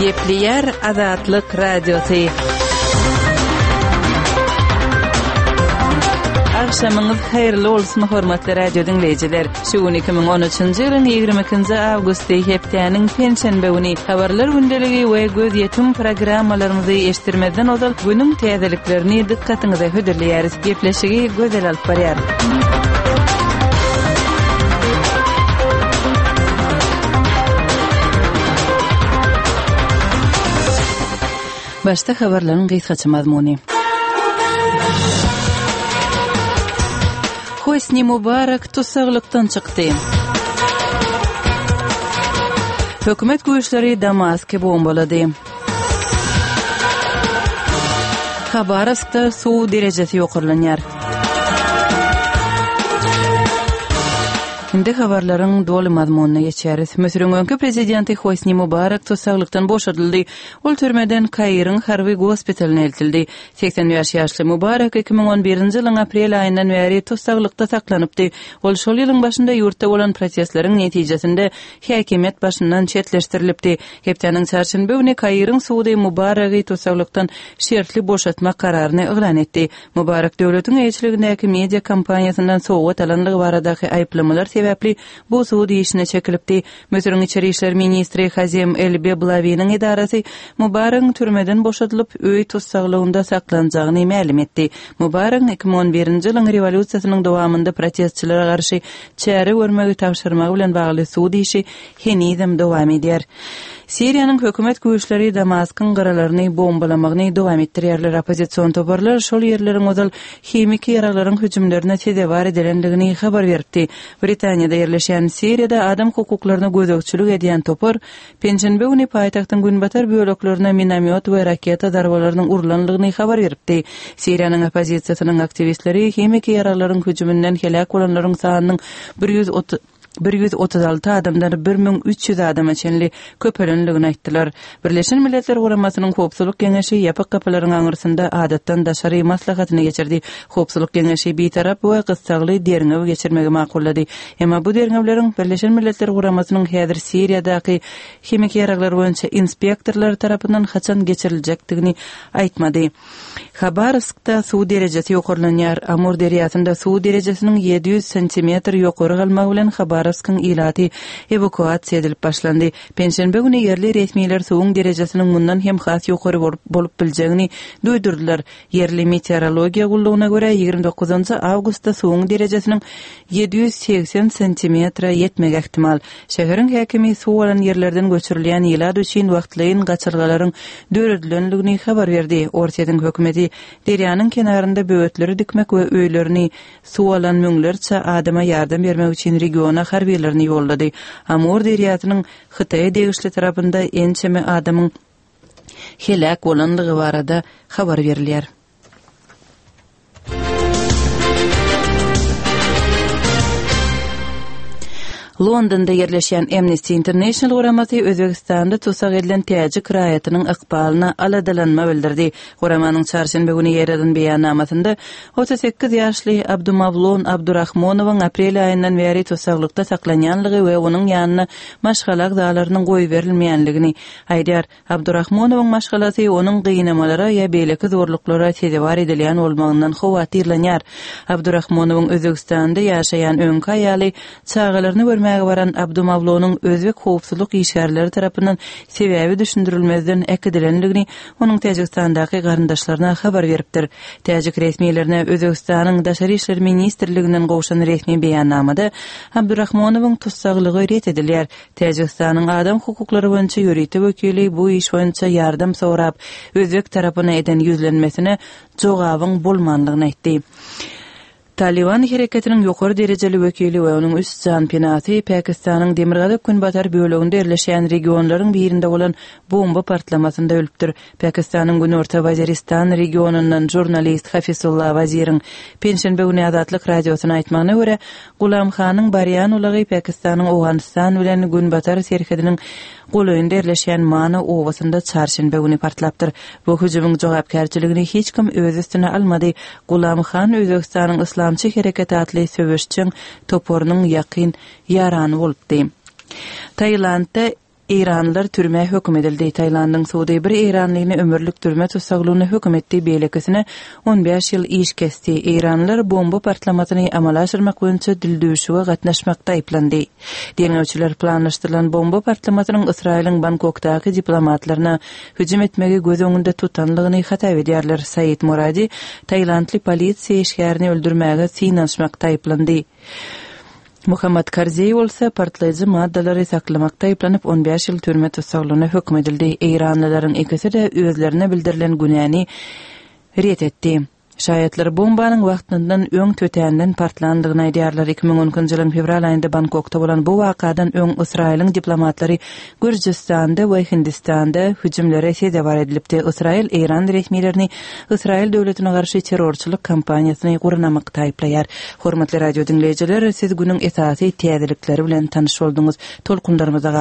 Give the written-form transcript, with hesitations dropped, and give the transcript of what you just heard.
Gepleyer Azatlyk Radiosu. Akşamınız hayırlı olsun hormatly radio dinleyijiler. Şuun 2013-nji ýylyň 22-nji awgusty hepdeniň penşenbe güni habarlar gündeligi we göz ýetim programmalaryny eşdirmeden odal günüň täzeliklerini dikkatiňize höderleýäris. Gepleşigi gözel alyp barýar. Başta habarlaryň gysgaça mazmuny. Hosni Mubarak tusaglykdan çykdy. Hökümet güýçleri Damaskı bombalady. Habarovskda suw derejesi ýokurlanýar. Indi habarlaryň doly mazmunyna geçäris. Mösürüň öňkü prezidenti Hosni Mubarak tusaglykdan boşadyldy. Ol türmeden Kairyň harby gospitalyna eltildi. 85 ýaşly Mubarak 2011-nji ýylyň aprel aýyndan beri tusaglykda saklanypdy. Ol şol ýylyň başynda ýurtda bolan prosesleriň netijesinde häkimet başyndan çetleşdirilipdi. Hepdeniň çarşembe güni Kairyň suwdy Mubaraky tusaglykdan şertli boşatma kararyny eglan etdi. Mubarak döwletiň eýçiligindäki media kampaniýasyndan sowgat alanlygy baradaky aýplamalar sebäpli bu suwdy işine çekilipdi. Mösürüň içeri işler ministri Hazem El-Beblawiň idarasy Mubarakyň türmeden boşadylyp öý tusaglygynda saklanjagyny ma'lum etdi. Mubarak 2011-nji ýylyň rewolýusiýasynyň dowamında protestçilere garşy çäre görmegi tapşyrmagy bilen bagly suwdy işi henizem dowam edýär. Siriýanyň hökümet güýçleri Damaskyň garalaryny bombalamagyny dowam etdirýärler. Opozisiýon toparlar şol ýerleriň özel hemik ýaralaryň hüjümlerine tedewar edilendigini habar berdi. Britaniýada ýerleşen Siriýada adam hukuklaryna gözegçilik edýän topar penşenbe güni paýtagtyň günbatar böleklerine minamyot we raketa darbalarynyň urulanlygyny habar berdi. Siriýanyň opozisiýasynyň aktivistleri hemik ýaralaryň hüjümünden helak bolanlaryň sanynyň 136 adamdan 1300 adama çenli köpelenligini aýtdylar. Birleşen Milletler Guramasynyň Howpsuzlyk Geňeşi ýapyk kapylaryň aňyrsynda adatdan daşary maslahatyny geçirdi. Howpsuzlyk Geňeşi bir tarap we gysgly derňew geçirmegi makullady. Emma bu derňewleriň Birleşen Milletler Guramasynyň häzir Siriýadaky hemik ýaraglar boýunça inspektorlar tarapyndan haçan geçiriljakdygyny aýtmady. Habarovskda suw derejesi ýokurlanýar. Amur deriýasynda suw derejesiniň 700 cm ýokary galmagy bilen Habarovskyň ilaty evakuasiýa edilip başlandy. Penşenbe güni yerli resmiler suwuň derejesiniň mundan hem has ýokary bolup biljegini duýdurdylar. Yerli meteorologiýa gullugyna görä 29 awgustda suwuň derejesiniň 780 cm ýetmegi ihtimal. Şäheriň häkimi suw alan ýerlerden göçürilýän ýyla düşin wagtlaryň gaçyrgalaryň döredilenligini habar berdi. Orsiýanyň hökümeti derýanyň kenarynda böwetleri dikmek we öýlerini suw alan müňlerçe adama ýardam bermek üçin regiona harbiýlerini ýollady. Amur deriýasynyň Hytaýa degişli tarapynda ençeme adamyň helak bolanlygy barada habar berilýär. Londonda yerleşen Amnesty International guramasy Özbegistanda tusak edilen täjik raýatynyň ykbalyna aladalanma bildirdi. Guramanyň çarşembe güni ýerden beýannamasynda 38 ýaşly Abdumavlon Abdurrahmonowyň aprel aýyndan beri tusaklykda saklanýanlygy we onuň ýanyna maşgalak dalarynyň goý berilmeýänligini aýdýar. Abdurrahmonowyň maşgalasy onuň gynamalara ýa beýleki zorluklara tedewar edilýän bolmagyndan howatyrlanýar. Abdurrahmonowyň Özbegistanda ýaşaýan öňki aýaly çağalaryny görmäge baran Abdumavlonyň özbek howpsuzlyk işgärleri tarapyndan sebäbi düşündirilmezden ekedilenligini onuň Täjikstandaky garyndaşlaryna habar beripdir. Täjik resmiýetlerine Özbegistanyň Daşary işler ministrliginden gowşan resmi beýannamada Abdurrahmonowyň tutsaglygy ret edilýär. Täjikstanyň adam hukuklary boýunça ýörüýte wekili bu iş boýunça ýardam sorap özbek tarapyna eden ýüzlenmesine jogabyň bolmanlygyny aýtdy. Taliban hereketiniň ýokary derejeli wekili we onuň üst janpinaty Pakistanyň Demirgazyk günbatar böleginde yerleşen regionlaryň birinde bolan bomba partlamasynda ölüpdir. Pakistanyň Günorta Waziristan regionundan jurnalist Hafizullah Waziriň penşenbe güni Azatlyk radiosyna aýtmagyna görä, Gulam Khanyň baryan ulagy Pakistanyň Awganistan bilen günbatar serhediniň goýunda yerleşen Mana owasynda çarşembe güni partlapdyr. Bu hüjümyň jogapkärçiligini hiç kim öz üstüne almady. Gulam Khan Özbegistanyň İslamçı Hereket adly söwüşçüň toporunyň ýakyn ýarany bolupdy. Taýlandda İranlılar türme hökm edildi. Taylandyň sudy bir İranlyny ömürlük türme tutsaglygyny hökm etdi. Beýlekisine 15 ýyl iş kesdi. İranlylar bomba partlamatyny amala aşyrmak boýunça dildürüşige gatnaşmakda aýplandy. Deňewçiler planlaşdyrylan bomba partlamatynyň Israýlyň Bangkokdaky diplomatlaryna hüjüm etmegi göz öňünde tutanlygyny hata edýärler. Said Muradi Taýlandly polisiýa işgärini öldürmäge synanşmakda aýplandy. Muhammad Karzey bolsa partlayıcı maddalary saklamakda aýplanyp 15 ýyl türme tutsaglygyna hökm edildi. İranlylaryň ikisi de özlerine bildirilen günäni ret etdi. Şaýatlar bombanyň wagtyndan öň tötänden partlandygyny aýdýarlar. 2010-njy ýylyň fevral aýynda Bangkokda bolan bu wakadan öň Israýlyň diplomatlary Gürjistanda we Hindistanda hüjümlere sedabar edilipdi. Israýl İran resmiýetlerini Israýl döwletine garşy terrorçylyk kampaniýasyny gurnamakda aýplaýar. Hormatly radio dinleýijiler, siz günüň esasy täzelikleri bilen tanyş bolduňyz. Tolkunlarymyza